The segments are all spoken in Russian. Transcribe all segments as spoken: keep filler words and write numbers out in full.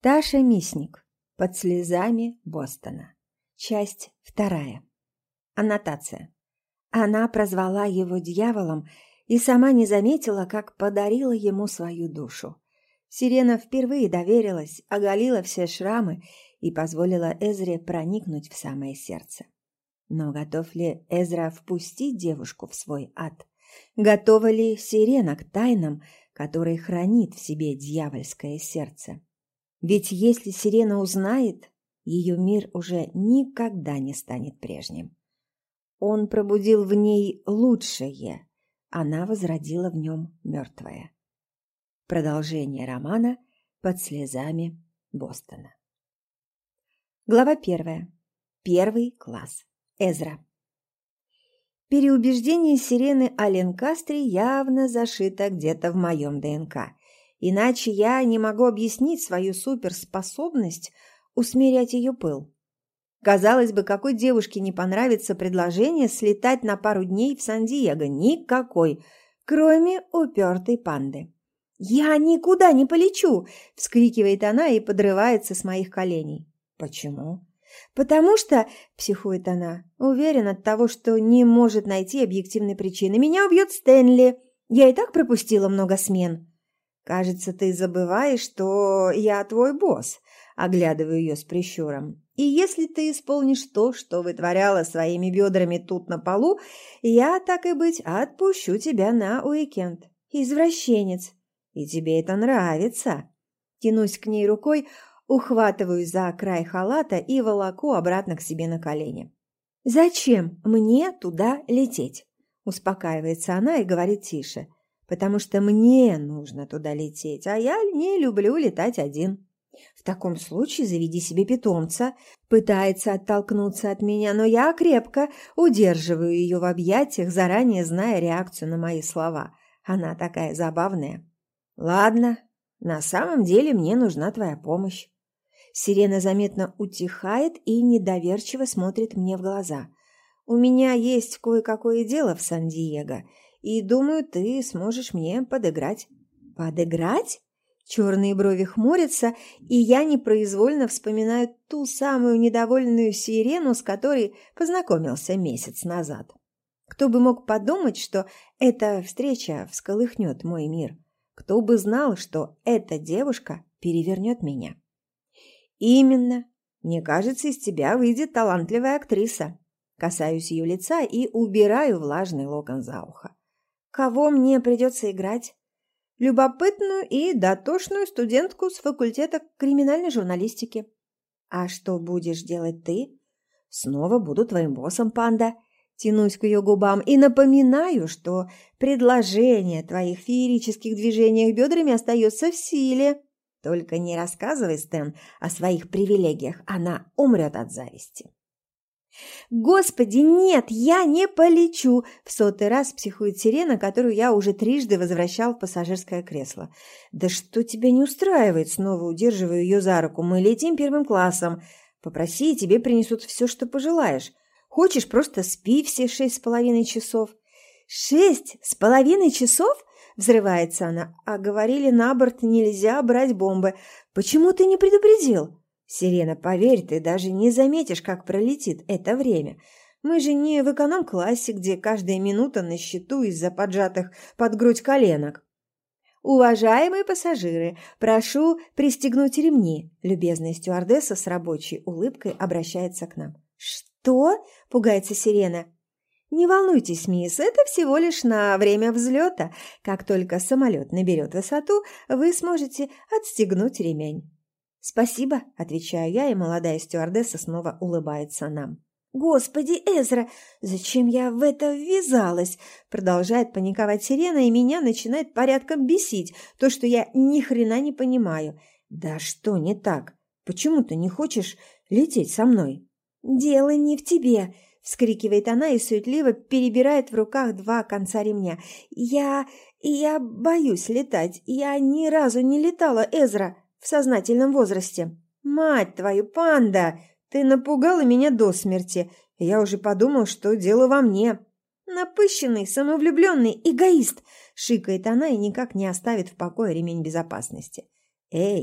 Таша Мисник. Под слезами Бостона. Часть вторая. Аннотация. Она прозвала его дьяволом и сама не заметила, как подарила ему свою душу. Сирена впервые доверилась, оголила все шрамы и позволила Эзре проникнуть в самое сердце. Но готов ли Эзра впустить девушку в свой ад? Готова ли Сирена к тайнам, которые хранит в себе дьявольское сердце? Ведь если Сирена узнает, ее мир уже никогда не станет прежним. Он пробудил в ней лучшее, она возродила в нем мертвое. Продолжение романа «Под слезами Бостона». Глава первая. Первый класс. Эзра. Переубеждение Сирены о Ленкастре явно зашито где-то в моем ДНК. Иначе я не могу объяснить свою суперспособность усмирять ее пыл. Казалось бы, какой девушке не понравится предложение слетать на пару дней в Сан-Диего? Никакой, кроме упертой панды. «Я никуда не полечу!» – вскрикивает она и подрывается с моих коленей. «Почему?» «Потому что, – психует она, – уверен от того, что не может найти объективной причины. Меня убьет Стэнли. Я и так пропустила много смен». «Кажется, ты забываешь, что я твой босс», – оглядываю ее с прищуром. «И если ты исполнишь то, что вытворяла своими бедрами тут на полу, я, так и быть, отпущу тебя на уикенд. Извращенец. И тебе это нравится». Тянусь к ней рукой, ухватываюсь за край халата и волоку обратно к себе на колени. «Зачем мне туда лететь?» – успокаивается она и говорит тише. «Потому что мне нужно туда лететь, а я не люблю летать один». «В таком случае заведи себе питомца», – пытается оттолкнуться от меня, но я крепко удерживаю ее в объятиях, заранее зная реакцию на мои слова. Она такая забавная. «Ладно, на самом деле мне нужна твоя помощь». Сирена заметно утихает и недоверчиво смотрит мне в глаза. «У меня есть кое-какое дело в Сан-Диего, и, думаю, ты сможешь мне подыграть». «Подыграть?» Черные брови хмурятся, и я непроизвольно вспоминаю ту самую недовольную Сирену, с которой познакомился месяц назад. Кто бы мог подумать, что эта встреча всколыхнет мой мир? Кто бы знал, что эта девушка перевернет меня? «Именно. Мне кажется, из тебя выйдет талантливая актриса». Касаюсь ее лица и убираю влажный локон за ухо. «Кого мне придется играть?» «Любопытную и дотошную студентку с факультета криминальной журналистики». «А что будешь делать ты?» «Снова буду твоим боссом, панда». Тянусь к ее губам и напоминаю, что предложение о твоих феерических движениях бедрами остается в силе. Только не рассказывай, Стэн, о своих привилегиях, она умрет от зависти. «Господи, нет, я не полечу!» – в сотый раз психует Сирена, которую я уже трижды возвращал в пассажирское кресло. «Да что тебя не устраивает?» – снова удерживаю ее за руку. «Мы летим первым классом. Попроси, и тебе принесут все, что пожелаешь. Хочешь, просто спи все шесть с половиной часов». «Шесть с половиной часов?» – взрывается она. «А говорили, на борт нельзя брать бомбы. Почему ты не предупредил?» «Сирена, поверь, ты даже не заметишь, как пролетит это время. Мы же не в эконом-классе, где каждая минута на счету из-за поджатых под грудь коленок». «Уважаемые пассажиры, прошу пристегнуть ремни», – любезная стюардесса с рабочей улыбкой обращается к нам. «Что?» – пугается Сирена. «Не волнуйтесь, мисс, это всего лишь на время взлета. Как только самолет наберет высоту, вы сможете отстегнуть ремень». «Спасибо», – отвечаю я, и молодая стюардесса снова улыбается нам. «Господи, Эзра, зачем я в это ввязалась?» – продолжает паниковать Сирена, и меня начинает порядком бесить то, что я ни хрена не понимаю. «Да что не так? Почему ты не хочешь лететь со мной?» «Дело не в тебе», – вскрикивает она и суетливо перебирает в руках два конца ремня. «Я... я боюсь летать. Я ни разу не летала, Эзра, в сознательном возрасте». «Мать твою, панда! Ты напугала меня до смерти. Я уже подумал, что дело во мне». «Напыщенный, самовлюбленный эгоист!» – шикает она и никак не оставит в покое ремень безопасности. «Эй,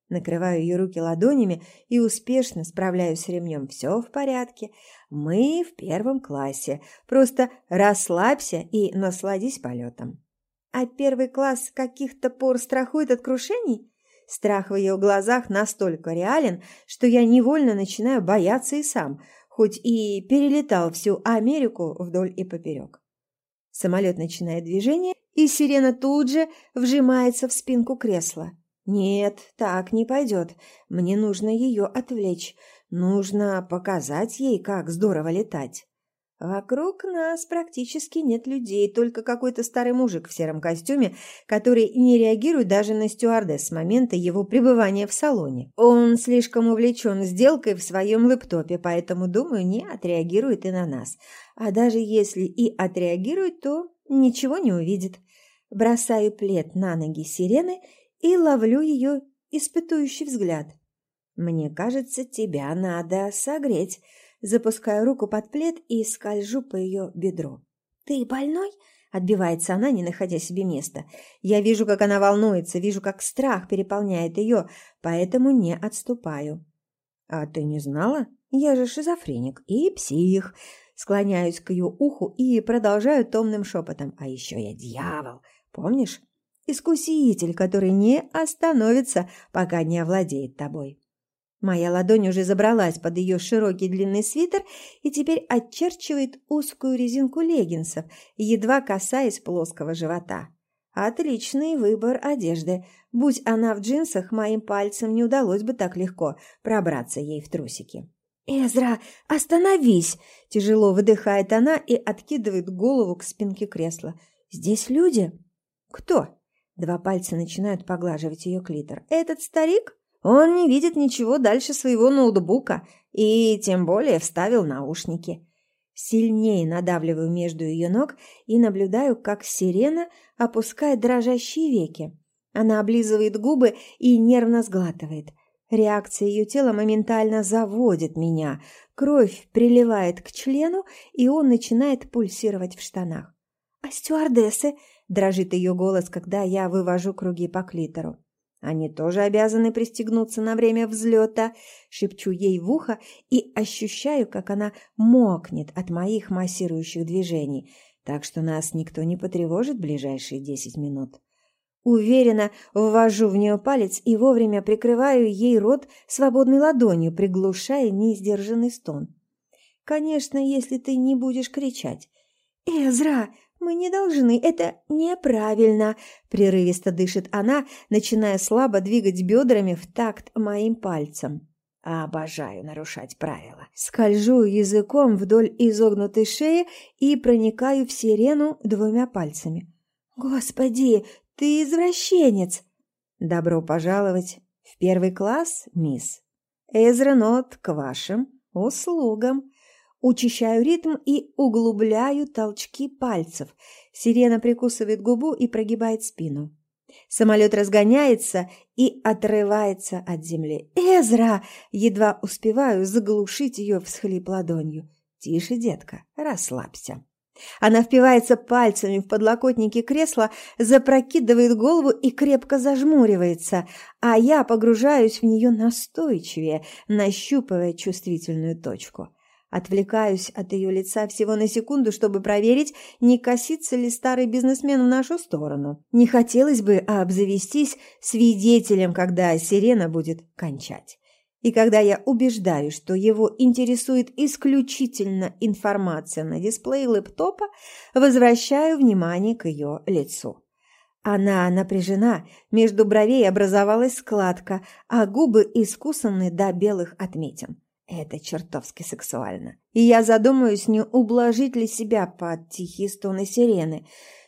Накрываю ее руки ладонями и успешно справляюсь с ремнем. Все в порядке. Мы в первом классе. Просто расслабься и насладись полетом. А первый класс с каких-то пор страхует от крушений? Страх в ее глазах настолько реален, что я невольно начинаю бояться и сам, хоть и перелетал всю Америку вдоль и поперек. Самолет начинает движение, и сирена тут же вжимается в спинку кресла. Нет, так не пойдет. Мне нужно ее отвлечь. Нужно показать ей, как здорово летать. Вокруг нас практически нет людей, только какой-то старый мужик в сером костюме, который не реагирует даже на стюардесс с момента его пребывания в салоне. Он слишком увлечен сделкой в своем лэптопе, поэтому, думаю, не отреагирует и на нас. А даже если и отреагирует, то ничего не увидит. Бросаю плед на ноги сирены и ловлю ее испытующий взгляд. «Мне кажется, тебя надо согреть». Запускаю руку под плед и скольжу по ее бедру. «Ты больной?» – отбивается она, не находя себе места. Я вижу, как она волнуется, вижу, как страх переполняет ее, поэтому не отступаю. «А ты не знала? Я же шизофреник и псих». Склоняюсь к ее уху и продолжаю томным шепотом. «А еще я дьявол, помнишь? Искуситель, который не остановится, пока не овладеет тобой». Моя ладонь уже забралась под ее широкий длинный свитер и теперь очерчивает узкую резинку леггинсов, едва касаясь плоского живота. Отличный выбор одежды. Будь она в джинсах, моим пальцем не удалось бы так легко пробраться ей в трусики. «Эзра, остановись!» – тяжело выдыхает она и откидывает голову к спинке кресла. «Здесь люди?» «Кто?» Два пальца начинают поглаживать ее клитор. «Этот старик?» Он не видит ничего дальше своего ноутбука и тем более вставил наушники. Сильнее надавливаю между ее ног и наблюдаю, как сирена опускает дрожащие веки. Она облизывает губы и нервно сглатывает. Реакция ее тела моментально заводит меня. Кровь приливает к члену, и он начинает пульсировать в штанах. «А стюардессы?» – дрожит ее голос, когда я вывожу круги по клитору. «Они тоже обязаны пристегнуться на время взлета», – шепчу ей в ухо и ощущаю, как она мокнет от моих массирующих движений, так что нас никто не потревожит в ближайшие десять минут. Уверенно ввожу в нее палец и вовремя прикрываю ей рот свободной ладонью, приглушая неиздержанный стон. «Конечно, если ты не будешь кричать». «Эзра, мы не должны, это неправильно», – прерывисто дышит она, начиная слабо двигать бедрами в такт моим пальцем. Обожаю нарушать правила. Скольжу языком вдоль изогнутой шеи и проникаю в сирену двумя пальцами. «Господи, ты извращенец!» «Добро пожаловать в первый класс, мисс. Эзра Нот к вашим услугам». Учащаю ритм и углубляю толчки пальцев. Сирена прикусывает губу и прогибает спину. Самолет разгоняется и отрывается от земли. «Эзра!» Едва успеваю заглушить ее всхлип ладонью. «Тише, детка, расслабься». Она впивается пальцами в подлокотники кресла, запрокидывает голову и крепко зажмуривается, а я погружаюсь в нее настойчивее, нащупывая чувствительную точку. Отвлекаюсь от ее лица всего на секунду, чтобы проверить, не косится ли старый бизнесмен в нашу сторону. Не хотелось бы обзавестись свидетелем, когда сирена будет кончать. И когда я убеждаюсь, что его интересует исключительно информация на дисплее лэптопа, возвращаю внимание к ее лицу. Она напряжена, между бровей образовалась складка, а губы искусаны до белых отметин. Это чертовски сексуально. И я задумаюсь, не ублажить ли себя под тихие стоны сирены.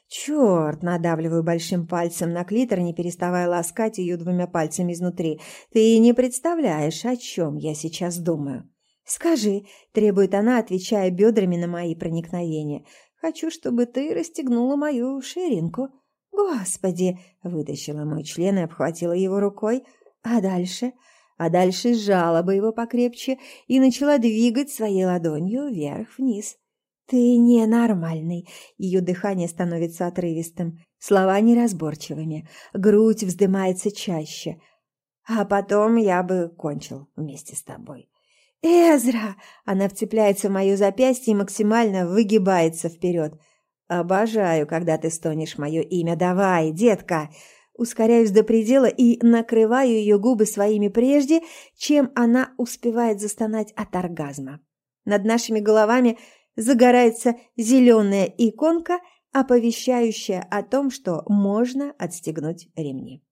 Черт, надавливаю большим пальцем на клитор, не переставая ласкать ее двумя пальцами изнутри. Ты не представляешь, о чем я сейчас думаю. «Скажи», – требует она, отвечая бедрами на мои проникновения. «Хочу, чтобы ты расстегнула мою ширинку». «Господи!» – вытащила мой член и обхватила его рукой. «А дальше?» А дальше сжала бы его покрепче и начала двигать своей ладонью вверх-вниз. «Ты ненормальный!» Ее дыхание становится отрывистым, слова неразборчивыми, грудь вздымается чаще. А потом я бы кончил вместе с тобой. «Эзра!» Она вцепляется в мое запястье и максимально выгибается вперед. «Обожаю, когда ты стонешь мое имя. Давай, детка!» Ускоряюсь до предела и накрываю ее губы своими прежде, чем она успевает застонать от оргазма. Над нашими головами загорается зеленая иконка, оповещающая о том, что можно отстегнуть ремни.